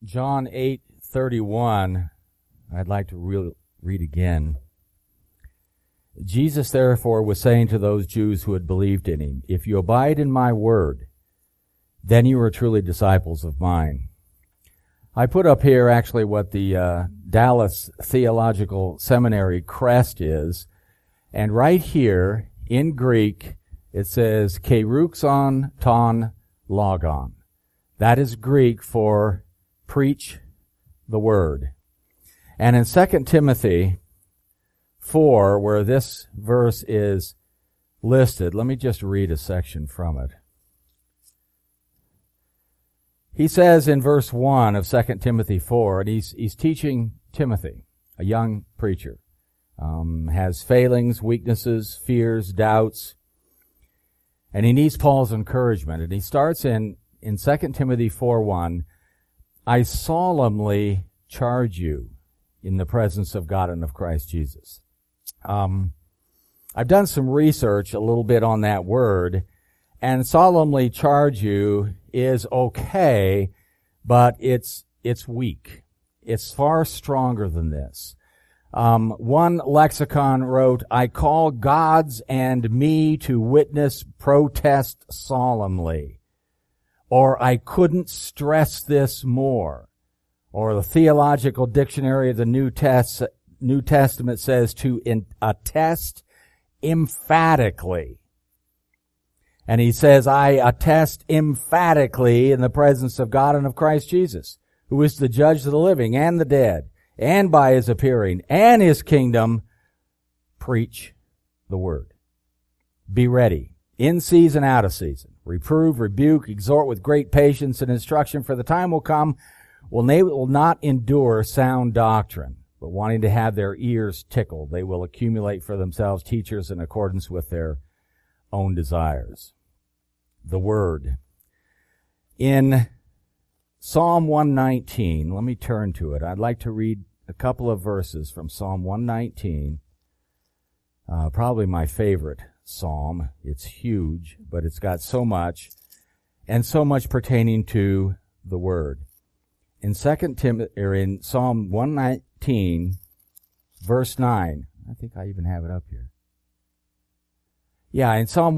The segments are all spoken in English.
John 8:31, I'd like to read again. Jesus therefore was saying to those Jews who had believed in him, "If you abide in my word, then you are truly disciples of mine." I put up here actually what the Dallas Theological Seminary crest is, and right here in Greek it says keruxon ton logon. That is Greek for preach the word. And in 2 Timothy 4, where this verse is listed, let me just read a section from it. He says in verse 1 of 2 Timothy 4, and he's teaching Timothy, a young preacher, has failings, weaknesses, fears, doubts, and he needs Paul's encouragement. And he starts in 2 Timothy 4:1, "I solemnly charge you in the presence of God and of Christ Jesus." I've done some research a little bit on that word, and solemnly charge you is okay, but it's weak. It's far stronger than this. One lexicon wrote, "I call God's and me to witness protest solemnly," or "I couldn't stress this more," or the Theological Dictionary of the New Testament says to attest emphatically. And he says, "I attest emphatically in the presence of God and of Christ Jesus, who is the judge of the living and the dead, and by his appearing and his kingdom, preach the word. Be ready, in season, out of season. Reprove, rebuke, exhort with great patience and instruction, for the time will come when they will not endure sound doctrine, but wanting to have their ears tickled, they will accumulate for themselves teachers in accordance with their own desires." The word. In Psalm 119, let me turn to it. I'd like to read a couple of verses from Psalm 119, probably my favorite psalm. It's huge, but it's got so much, and so much pertaining to the word. In in Psalm 119, verse 9, I think I even have it up here. Yeah, in Psalm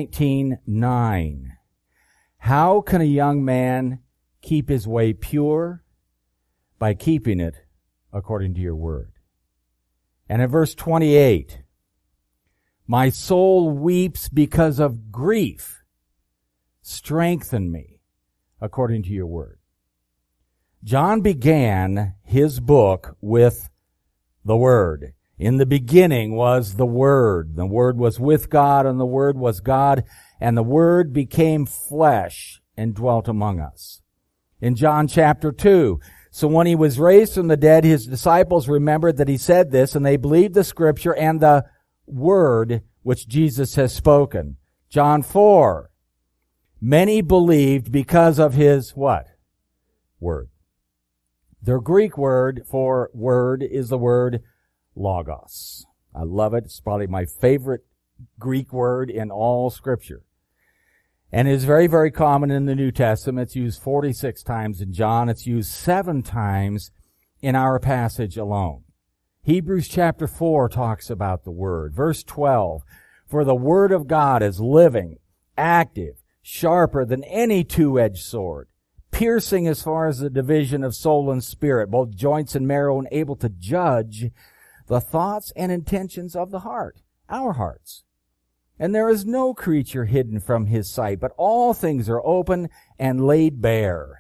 119:9, "How can a young man keep his way pure? By keeping it according to your word." And in verse 28, "My soul weeps because of grief. Strengthen me according to your word." John began his book with the word. "In the beginning was the Word. The Word was with God, and the Word was God, and the Word became flesh and dwelt among us." In John chapter 2, "So when he was raised from the dead, his disciples remembered that he said this, and they believed the Scripture and the Word which Jesus has spoken." John 4, "Many believed because of his" what? Word. The Greek word for word is the word logos. I love it. It's probably my favorite Greek word in all Scripture. And it is very, very common in the New Testament. It's used 46 times in John. It's used 7 times in our passage alone. Hebrews chapter 4 talks about the Word. Verse 12, "For the Word of God is living, active, sharper than any two-edged sword, piercing as far as the division of soul and spirit, both joints and marrow, and able to judge the thoughts and intentions of the heart," our hearts. "And there is no creature hidden from his sight, but all things are open and laid bare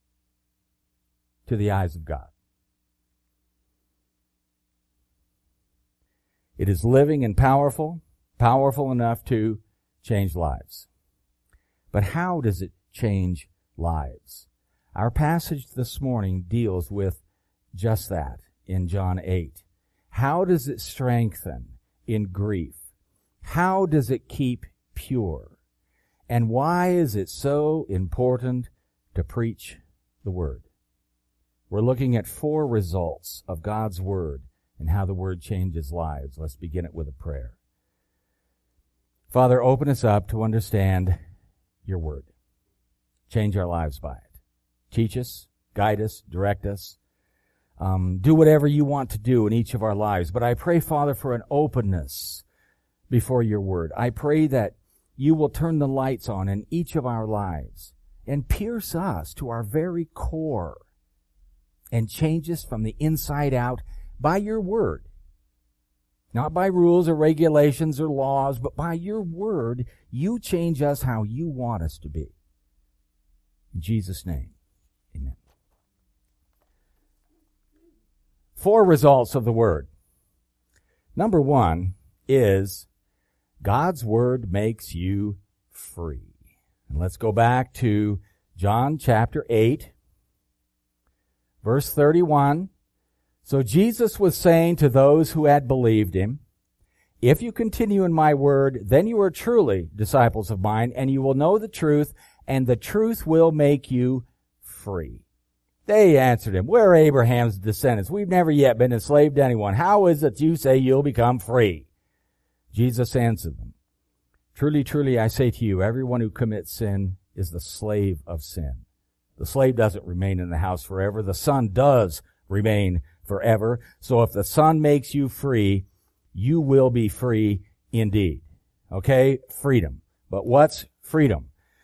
to the eyes of God." It is living and powerful enough to change lives. But how does it change lives? Our passage this morning deals with just that in John 8. How does it strengthen in grief? How does it keep pure? And why is it so important to preach the Word? We're looking at 4 results of God's Word and how the Word changes lives. Let's begin it with a prayer. Father, open us up to understand your Word. Change our lives by it. Teach us, guide us, direct us. Do whatever you want to do in each of our lives. But I pray, Father, for an openness before your word. I pray that you will turn the lights on in each of our lives and pierce us to our very core and change us from the inside out by your word. Not by rules or regulations or laws, but by your word, you change us how you want us to be. In Jesus' name, amen. 4 results of the word. Number 1 is God's word makes you free. And let's go back to John chapter 8, verse 31. So Jesus was saying to those who had believed him, if you continue in my word, then you are truly disciples of mine, and you will know the truth, and the truth will make you free. They answered him, we're Abraham's descendants. We've never yet been enslaved to anyone. How is it you say you'll become free? Jesus answered them, truly, truly, I say to you, everyone who commits sin is the slave of sin. The slave doesn't remain in the house forever. The son does remain forever. So if the Son makes you free, you will be free indeed. Okay? Freedom. But what's freedom?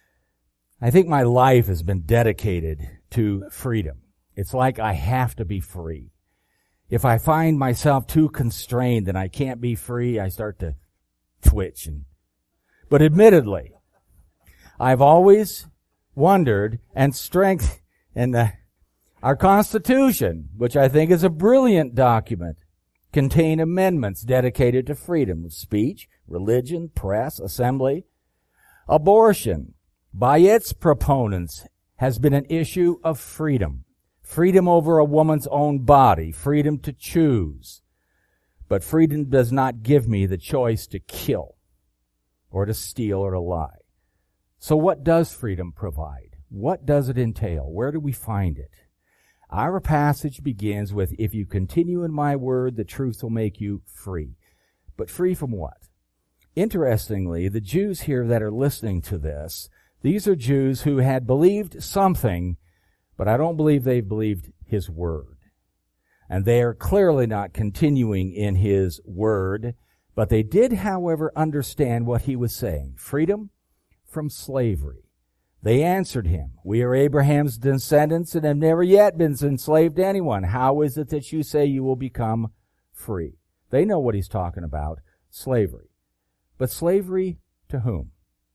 I think my life has been dedicated to freedom. It's like I have to be free. If I find myself too constrained and I can't be free, I start to twitch. But admittedly, I've always wondered, and strength in our Constitution, which I think is a brilliant document, contain amendments dedicated to freedom of speech, religion, press, assembly. Abortion, by its proponents, has been an issue of freedom. Freedom over a woman's own body, freedom to choose. But freedom does not give me the choice to kill or to steal or to lie. So what does freedom provide? What does it entail? Where do we find it? Our passage begins with, if you continue in my word, the truth will make you free. But free from what? Interestingly, the Jews here that are listening to this, these are Jews who had believed something, but I don't believe they've believed his word. And they are clearly not continuing in his word, but they did, however, understand what he was saying. Freedom from slavery. They answered him, we are Abraham's descendants and have never yet been enslaved to anyone. How is it that you say you will become free? They know what he's talking about, slavery. But slavery to whom?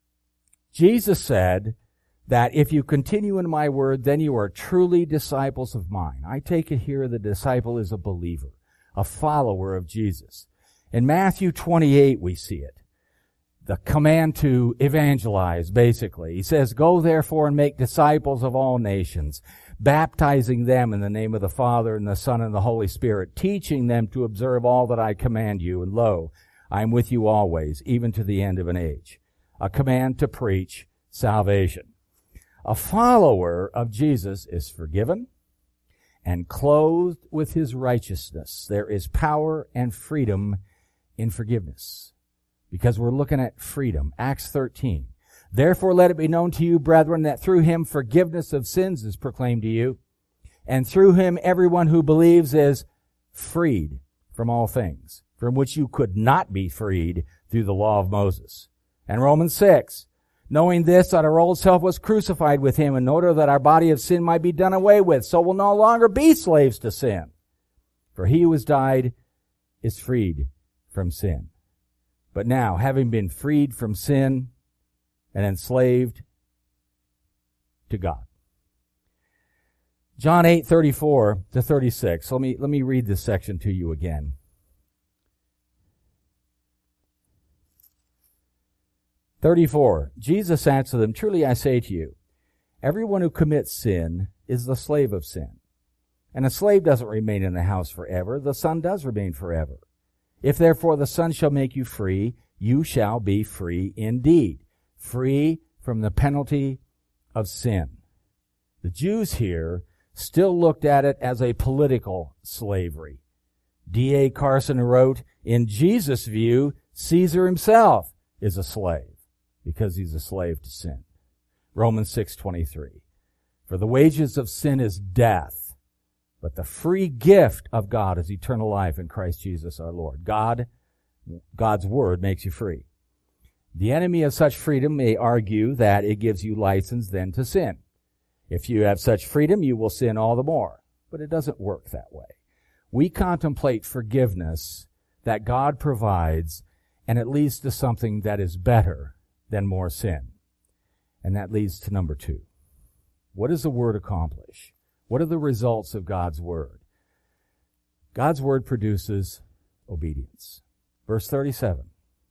Jesus said that if you continue in my word, then you are truly disciples of mine. I take it here the disciple is a believer, a follower of Jesus. In Matthew 28 we see it. The command to evangelize, basically. He says, go therefore and make disciples of all nations, baptizing them in the name of the Father and the Son and the Holy Spirit, teaching them to observe all that I command you. And lo, I am with you always, even to the end of an age. A command to preach salvation. A follower of Jesus is forgiven and clothed with his righteousness. There is power and freedom in forgiveness. Because we're looking at freedom. Acts 13. Therefore let it be known to you, brethren, that through him forgiveness of sins is proclaimed to you, and through him everyone who believes is freed from all things, from which you could not be freed through the law of Moses. And Romans 6. Knowing this, that our old self was crucified with him in order that our body of sin might be done away with, so we'll no longer be slaves to sin. For he who has died is freed from sin. But now, having been freed from sin and enslaved to God. John 8:34 to 36. Let me read this section to you again. Jesus answered them, truly I say to you, everyone who commits sin is the slave of sin. And a slave doesn't remain in the house forever. The son does remain forever. If therefore the Son shall make you free, you shall be free indeed. Free from the penalty of sin. The Jews here still looked at it as a political slavery. D.A. Carson wrote, in Jesus' view, Caesar himself is a slave because he's a slave to sin. Romans 6:23. For the wages of sin is death, but the free gift of God is eternal life in Christ Jesus our Lord. God's word makes you free. The enemy of such freedom may argue that it gives you license then to sin. If you have such freedom, you will sin all the more. But it doesn't work that way. We contemplate forgiveness that God provides, and it leads to something that is better than more sin. And that leads to number 2. What does the Word accomplish? What are the results of God's Word? God's Word produces obedience. Verse 37.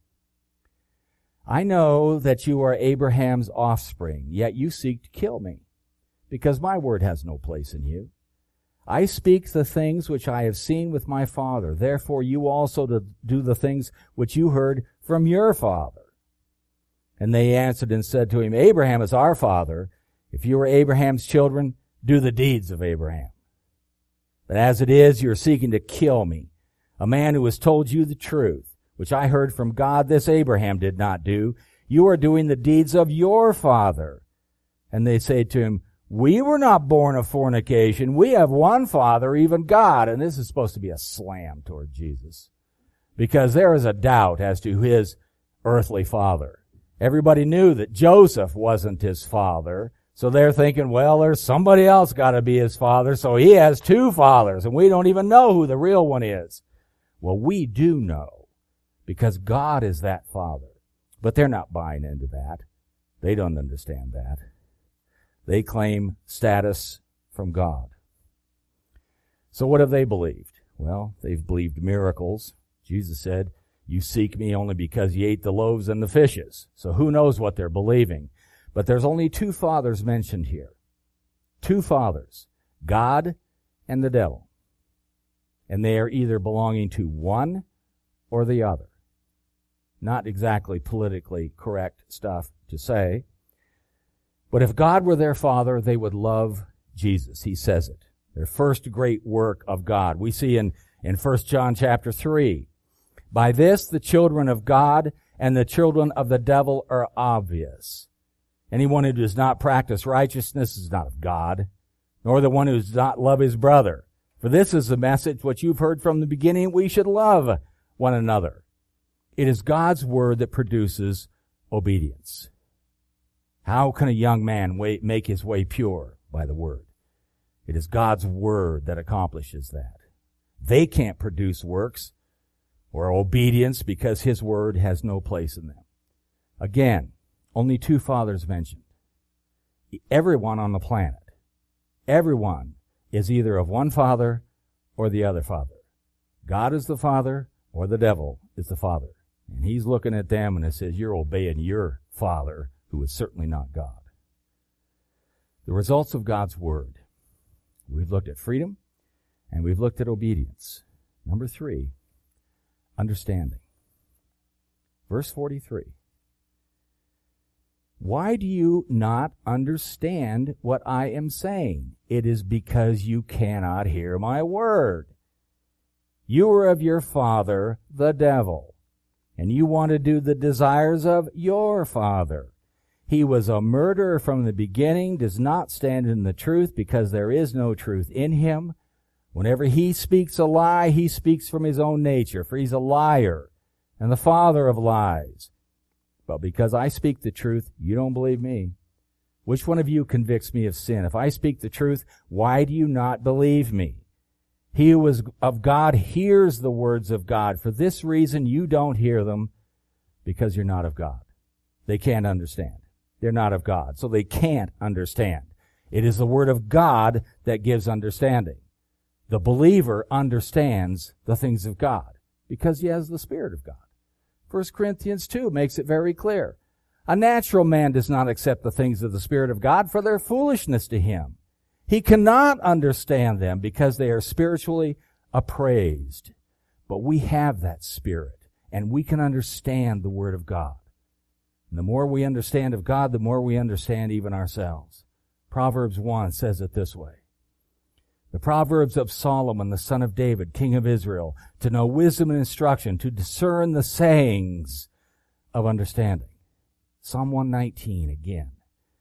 I know that you are Abraham's offspring, yet you seek to kill me, because my word has no place in you. I speak the things which I have seen with my father. Therefore you also do the things which you heard from your father. And they answered and said to him, Abraham is our father. If you are Abraham's children, do the deeds of Abraham. But as it is, you are seeking to kill me, a man who has told you the truth, which I heard from God. This Abraham did not do. You are doing the deeds of your father. And they say to him, we were not born of fornication. We have one Father, even God. And this is supposed to be a slam toward Jesus, because there is a doubt as to his earthly father. Everybody knew that Joseph wasn't his father, so they're thinking, well, there's somebody else got to be his father, so he has 2 fathers, and we don't even know who the real one is. Well, we do know, because God is that Father. But they're not buying into that. They don't understand that. They claim status from God. So what have they believed? Well, they've believed miracles. Jesus said, you seek me only because you ate the loaves and the fishes. So who knows what they're believing? But there's only 2 fathers mentioned here. 2 fathers, God and the devil. And they are either belonging to one or the other. Not exactly politically correct stuff to say. But if God were their father, they would love Jesus. He says it. Their first great work of God. We see in 1 John chapter 3, by this the children of God and the children of the devil are obvious. Anyone who does not practice righteousness is not of God, nor the one who does not love his brother. For this is the message which you've heard from the beginning, we should love one another. It is God's word that produces obedience. How can a young man make his way pure? By the word. It is God's word that accomplishes that. They can't produce works or obedience because his word has no place in them. Again, only 2 fathers mentioned. Everyone on the planet, everyone is either of one father or the other father. God is the father or the devil is the father. And he's looking at them and it says, you're obeying your father, who is certainly not God. The results of God's word. We've looked at freedom and we've looked at obedience. Number 3, understanding. Verse 43. Why do you not understand what I am saying? It is because you cannot hear my word. You are of your father, the devil, and you want to do the desires of your father. He was a murderer from the beginning, does not stand in the truth because there is no truth in him. Whenever he speaks a lie, he speaks from his own nature, for he's a liar and the father of lies. But because I speak the truth, you don't believe me. Which one of you convicts me of sin? If I speak the truth, why do you not believe me? He who is of God hears the words of God. For this reason you don't hear them, because you're not of God. They can't understand. They're not of God, so they can't understand. It is the word of God that gives understanding. The believer understands the things of God because he has the Spirit of God. 1 Corinthians 2 makes it very clear. A natural man does not accept the things of the Spirit of God, for they're foolishness to him. He cannot understand them because they are spiritually appraised. But we have that Spirit, and we can understand the Word of God. And the more we understand of God, the more we understand even ourselves. Proverbs 1 says it this way. The Proverbs of Solomon, the son of David, king of Israel, to know wisdom and instruction, to discern the sayings of understanding. Psalm 119 again.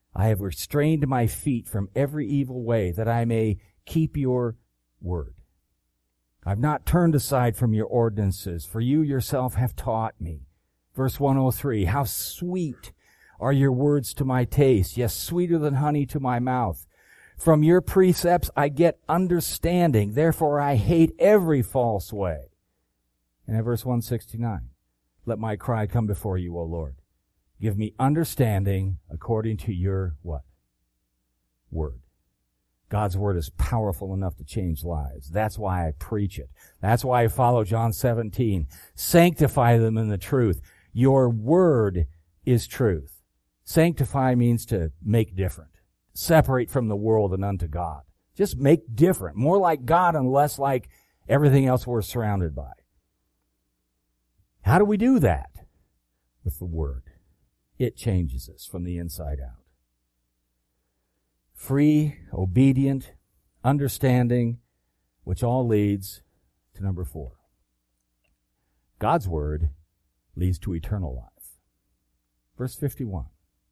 I have restrained my feet from every evil way, that I may keep your word. I've not turned aside from your ordinances, for you yourself have taught me. Verse 103, how sweet are your words to my taste, yes, sweeter than honey to my mouth. From your precepts I get understanding, therefore I hate every false way. And in verse 169, let my cry come before you, O Lord. Give me understanding according to your what? Word. God's word is powerful enough to change lives. That's why I preach it. That's why I follow John 17. Sanctify them in the truth. Your word is truth. Sanctify means to make different. Separate from the world and unto God. Just make different. More like God and less like everything else we're surrounded by. How do we do that? With the word. It changes us from the inside out. Free, obedient, understanding, which all leads to number 4. God's word leads to eternal life. Verse 51.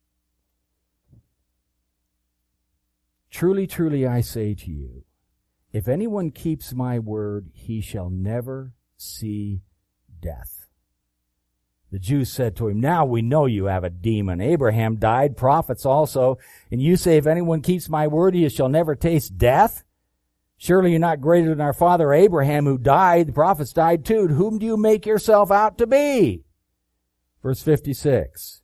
Truly, truly, I say to you, if anyone keeps my word, he shall never see death. The Jews said to him, now we know you have a demon. Abraham died, prophets also, and you say, if anyone keeps my word, he shall never taste death? Surely you're not greater than our father Abraham, who died. The prophets died too. Whom do you make yourself out to be? Verse 56.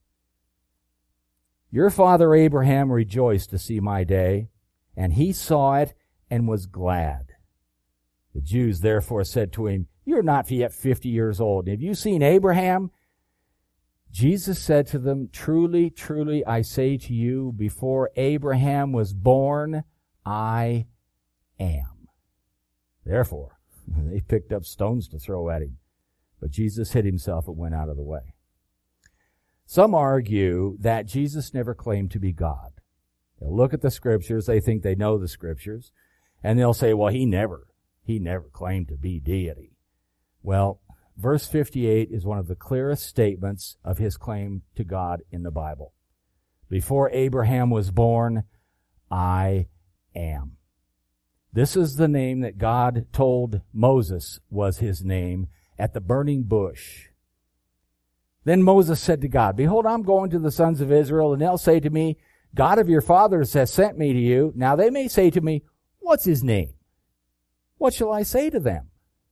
Your father Abraham rejoiced to see my day, and he saw it and was glad. The Jews therefore said to him, you're not yet 50 years old. Have you seen Abraham? Jesus said to them, truly, truly, I say to you, before Abraham was born, I am. Therefore, they picked up stones to throw at him. But Jesus hid himself and went out of the way. Some argue that Jesus never claimed to be God. They'll look at the Scriptures, they think they know the Scriptures, and they'll say, well, he never claimed to be deity. Well, verse 58 is one of the clearest statements of his claim to God in the Bible. Before Abraham was born, I am. This is the name that God told Moses was his name at the burning bush. Then Moses said to God, behold, I'm going to the sons of Israel, and they'll say to me, God of your fathers has sent me to you. Now they may say to me, what's his name? What shall I say to them?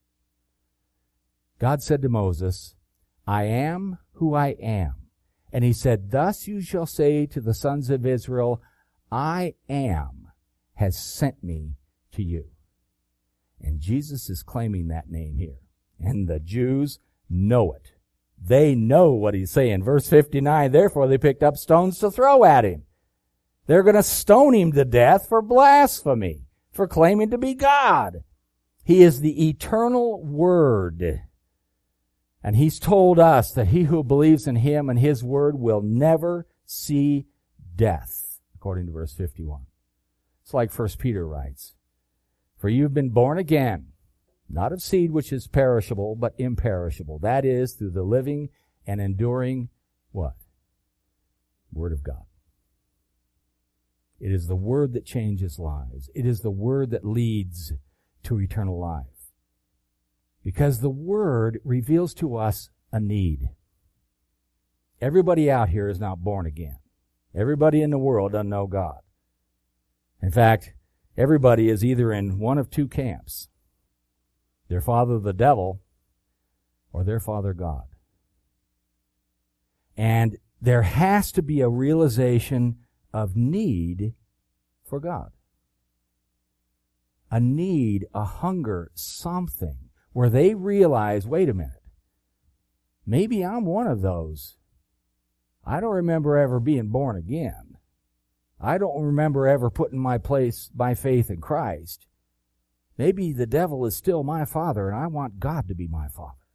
God said to Moses, I am who I am. And he said, thus you shall say to the sons of Israel, I am has sent me to you. And Jesus is claiming that name here. And the Jews know it. They know what he's saying. Verse 59, therefore they picked up stones to throw at him. They're going to stone him to death for blasphemy, for claiming to be God. He is the eternal Word. And he's told us that he who believes in him and his word will never see death, according to verse 51. It's like 1 Peter writes, for you've been born again, not of seed which is perishable, but imperishable. That is, through the living and enduring, what? Word of God. It is the word that changes lives. It is the word that leads to eternal life. Because the Word reveals to us a need. Everybody out here is not born again. Everybody in the world doesn't know God. In fact, everybody is either in one of two camps. Their father the devil, or their father God. And there has to be a realization of need for God. A need, a hunger, something. Where they realize, wait a minute, maybe I'm one of those. I don't remember ever being born again. I don't remember ever putting my faith in Christ. Maybe the devil is still my father, and I want God to be my father.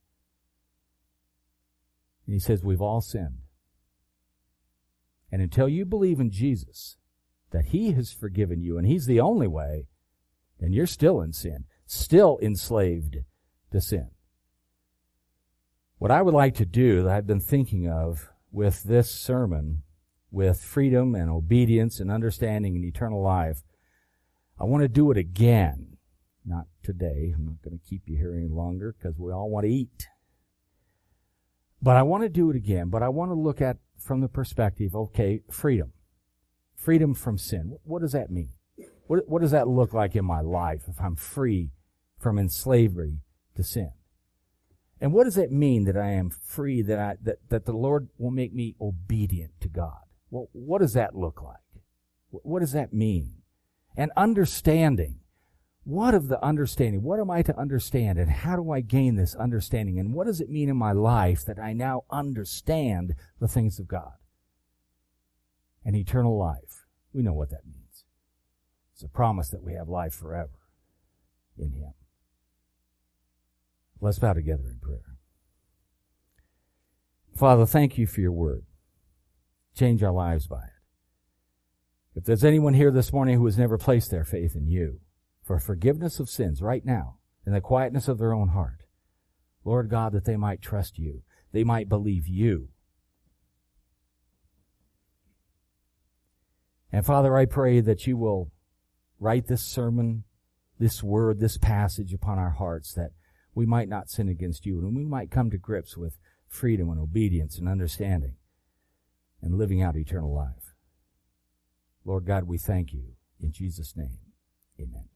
And he says, we've all sinned. And until you believe in Jesus, that he has forgiven you, and he's the only way, then you're still in sin, still enslaved to sin. What I would like to do, that I've been thinking of with this sermon, with freedom and obedience and understanding and eternal life. I want to do it again. Not today. I'm not going to keep you here any longer because we all want to eat. But I want to do it again. But I want to look at from the perspective, okay, freedom. Freedom from sin. What does that mean? What does that look like in my life if I'm free from slavery to sin? And what does it mean that I am free, that the Lord will make me obedient to God? Well, what does that look like? What does that mean? And understanding. What of the understanding? What am I to understand, and how do I gain this understanding? And what does it mean in my life that I now understand the things of God? And eternal life. We know what that means. It's a promise that we have life forever in Him. Let's bow together in prayer. Father, thank you for your word. Change our lives by it. If there's anyone here this morning who has never placed their faith in you for forgiveness of sins right now, in the quietness of their own heart, Lord God, that they might trust you, they might believe you. And Father, I pray that you will write this sermon, this word, this passage upon our hearts, that we might not sin against you, and we might come to grips with freedom and obedience and understanding and living out eternal life. Lord God, we thank you. In Jesus' name, amen.